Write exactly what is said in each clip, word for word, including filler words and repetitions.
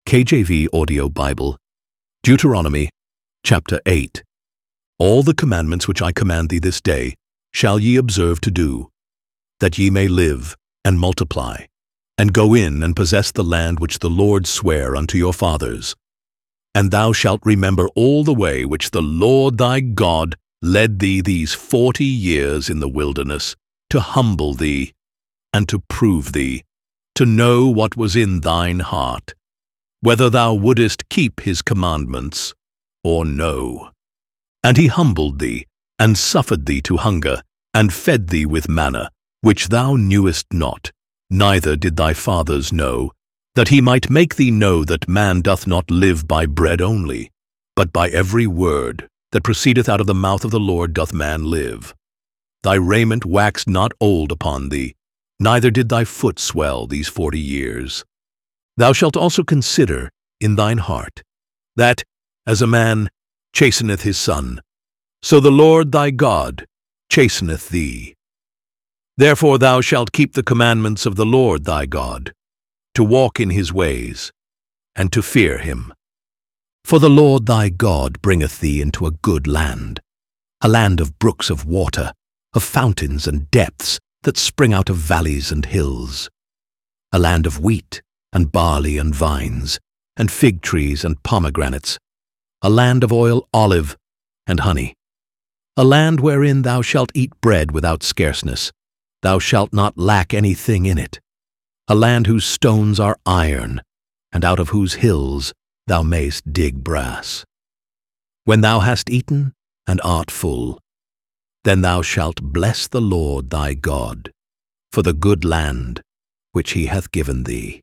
K J V Audio Bible, Deuteronomy, chapter eight. All the commandments which I command thee this day shall ye observe to do, that ye may live and multiply, and go in and possess the land which the Lord sware unto your fathers. And thou shalt remember all the way which the Lord thy God led thee these forty years in the wilderness, to humble thee, and to prove thee, to know what was in thine heart, whether thou wouldest keep his commandments or no. And he humbled thee, and suffered thee to hunger, and fed thee with manna, which thou knewest not, neither did thy fathers know, that he might make thee know that man doth not live by bread only, but by every word that proceedeth out of the mouth of the Lord doth man live. Thy raiment waxed not old upon thee, neither did thy foot swell these forty years. Thou shalt also consider in thine heart, that, as a man chasteneth his son, so the Lord thy God chasteneth thee. Therefore thou shalt keep the commandments of the Lord thy God, to walk in his ways, and to fear him. For the Lord thy God bringeth thee into a good land, a land of brooks of water, of fountains and depths that spring out of valleys and hills, a land of wheat and barley and vines, and fig trees and pomegranates, a land of oil, olive, and honey, a land wherein thou shalt eat bread without scarceness, thou shalt not lack anything in it, a land whose stones are iron, and out of whose hills thou mayst dig brass. When thou hast eaten and art full, then thou shalt bless the Lord thy God for the good land which he hath given thee.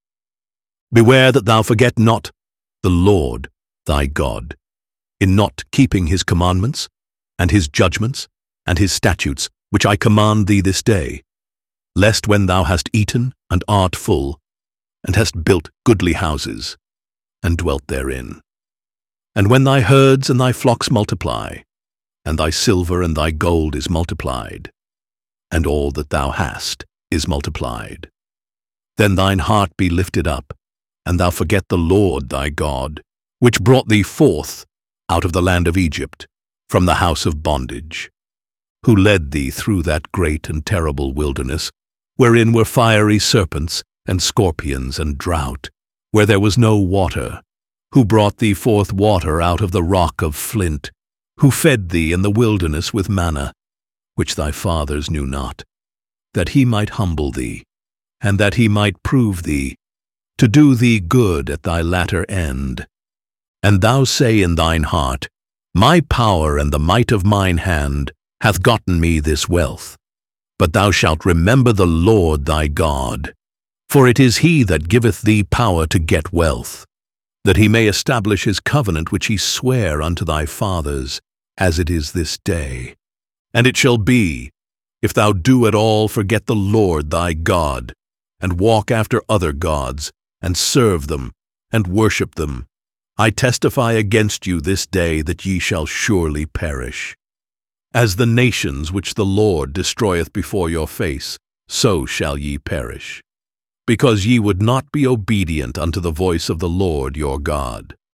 Beware that thou forget not the Lord thy God, in not keeping his commandments, and his judgments, and his statutes, which I command thee this day, lest when thou hast eaten and art full, and hast built goodly houses, and dwelt therein, and when thy herds and thy flocks multiply, and thy silver and thy gold is multiplied, and all that thou hast is multiplied, then thine heart be lifted up, and thou forget the Lord thy God, which brought thee forth out of the land of Egypt, from the house of bondage, who led thee through that great and terrible wilderness, wherein were fiery serpents, and scorpions, and drought, where there was no water, who brought thee forth water out of the rock of flint, who fed thee in the wilderness with manna, which thy fathers knew not, that he might humble thee, and that he might prove thee, to do thee good at thy latter end. And thou say in thine heart, My power and the might of mine hand hath gotten me this wealth. But thou shalt remember the Lord thy God, for it is he that giveth thee power to get wealth, that he may establish his covenant which he sware unto thy fathers, as it is this day. And it shall be, if thou do at all forget the Lord thy God, and walk after other gods, and serve them, and worship them, I testify against you this day that ye shall surely perish. As the nations which the Lord destroyeth before your face, so shall ye perish, because ye would not be obedient unto the voice of the Lord your God.